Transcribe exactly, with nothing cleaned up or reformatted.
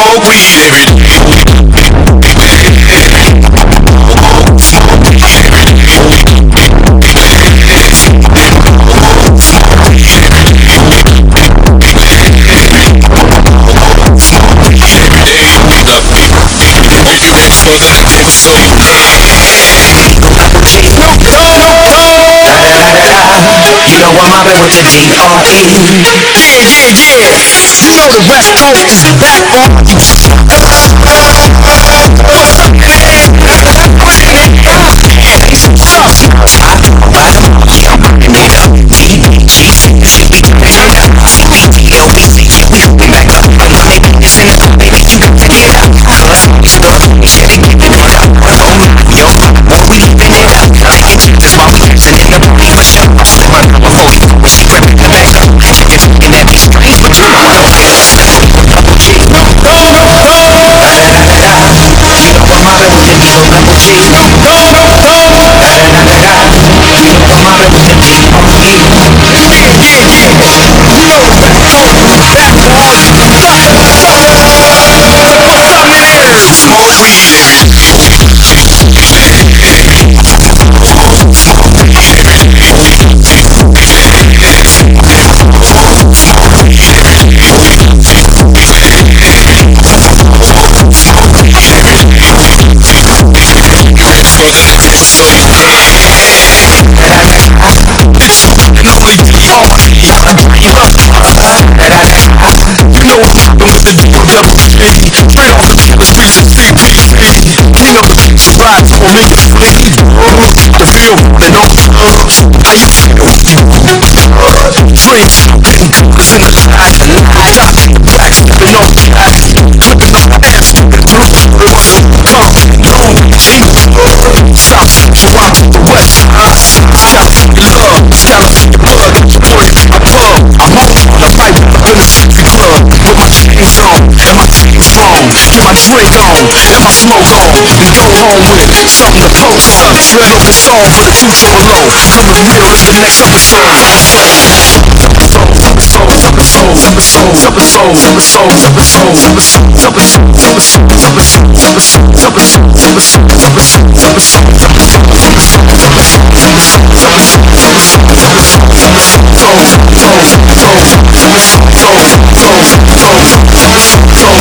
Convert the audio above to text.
smoke weed every day. You know I'm mobbing with the D R E. Yeah, yeah, yeah. You know the West Coast is back on. Ride for me, the feel running on drugs. How you feel? Drinks, cause in the light, the light, I think the black stepping on the back, flipping on the ass, flipping through, long, cheap, South Central, I'm to the west side, California love, California blood, supporting my pub, I'm home on the right in the city club, with my chains on, and my team strong, get my drink on, and my smoke on, and go home with something to post up. Real open song for the future below. Coming real in the next episode. Episode, episode, episode, episode, episode, episode, episode, episode, episode, episode, episode, episode, episode, episode,